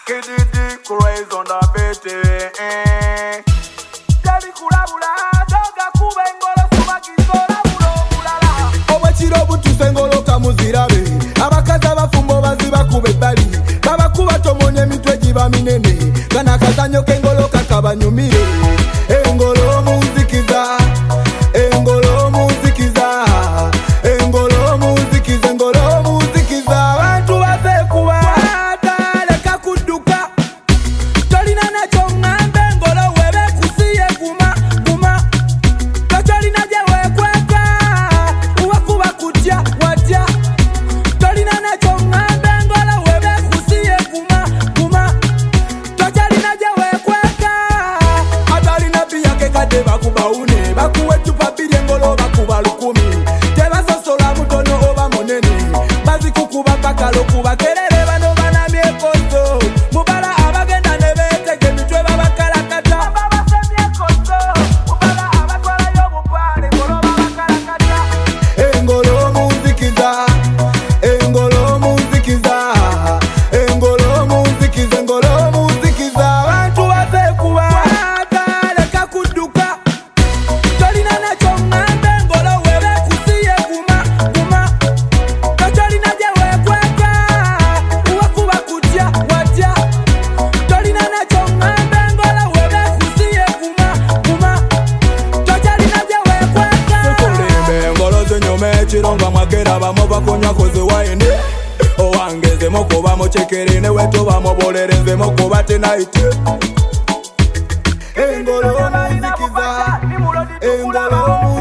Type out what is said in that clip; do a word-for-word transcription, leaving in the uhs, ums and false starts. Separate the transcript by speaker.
Speaker 1: Kididi craze on the beat. Jadi kulabula doga kubengolo suba kisola bulo bulala.
Speaker 2: Obachiro butuse ngolo kamuzirabe. Abakaza abafumbo baziba kube bali. Baba kuba tomonye emitwe giba minene. Kana kazanyo kengolo kakabanyumire. Engolo muzikiza. Engolo muzikiza. Engolo muzikiza. Engolo muzikiza. Abantu baze kuba. Watale kakuduka. Tolina na chongambe ngolo webe kusiye kuma kuma. Tolina jewe kweka. Uwa kuba kutia watia. Tolina na chongambe ngolo webe kusiye kuma kuma. Tolina jewe kweka. Atalina piyake kade bakuba une. Bakuwe tupa pili ngolo bakuba lukumi. Teba sosola mutono oba monene. Bazi kukuba pakalo kuba kerere bano bana miekozo. Mubala abagenda nebetege mitwe babakala kata.
Speaker 1: Baba semye koso. Mubala abatwala yobupale ngolo babakala kata.
Speaker 2: Engolo muzikiza. Engolo muzikiza. Engolo muzikiza. Engolo muzikiza. Abantu baze kuba. Watale kakuduka. Tolina na chongambe ngolo webe kusiye kuma kuma. Tolina jewe kweka. Uwa kuba kutia watia. Tolina na chongambe ngolo webe kusiye kuma kuma. Tolina jewe kweka. Sekulimbe ngolo zenyome chironga mwakera bamova kunywa koze waine. Owangeze mokuba mochekere ne weto bamobolereze mokuba tonight. Engolo muzikiza. Engolo